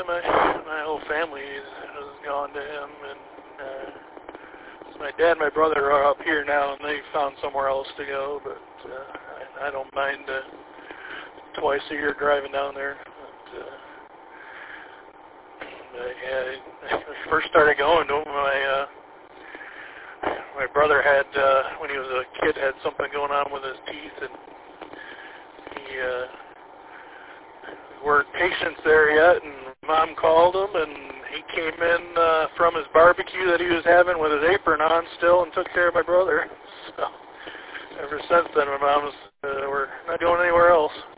my whole family has gone to him, and my dad and my brother are up here now, and they found somewhere else to go, but I don't mind twice a year driving down there. Yeah, I first started going to him, my brother had, when he was a kid, had something going on with his teeth, and he weren't patients there yet, and Mom called him, and he came in from his barbecue that he was having with his apron on still and took care of my brother. So ever since then, my mom's, we're not going anywhere else.